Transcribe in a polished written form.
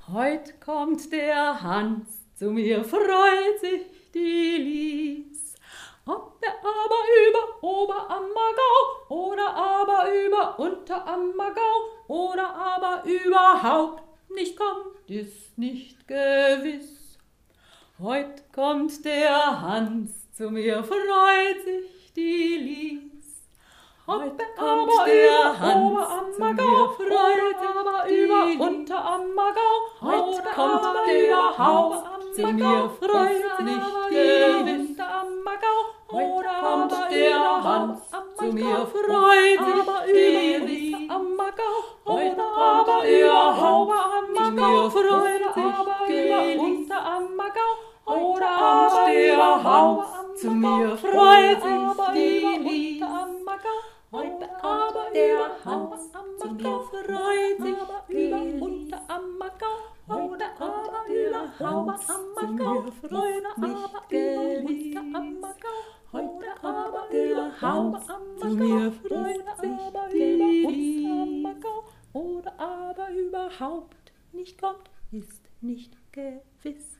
Heut kommt der Hans, zu mir freut sich die Lies. Ob er aber über Oberammergau oder aber über Unterammergau oder aber überhaupt nicht kommt, ist nicht gewiss. Heut kommt der Hans, zu mir freut sich die Lies. Ob er aber der Hans, Oberammergau freut über Unterammergau heut kommt der Hans, zu mir freut sich gewiss. Heut kommt der Hans, zu mir freut sich gewiss. Heut kommt der Hans, zu mir freut sich gewiss. Heut kommt der Hans, zu mir freut sich gewiss. Heute kommt der Hans, zu mir freut sich über Unterammergau. Heute kommt der Hans, zu mir freut sich gewiss. Heute kommt der Hans, zu mir freut sich gewiss. Oder aber überhaupt nicht kommt, ist nicht gewiss.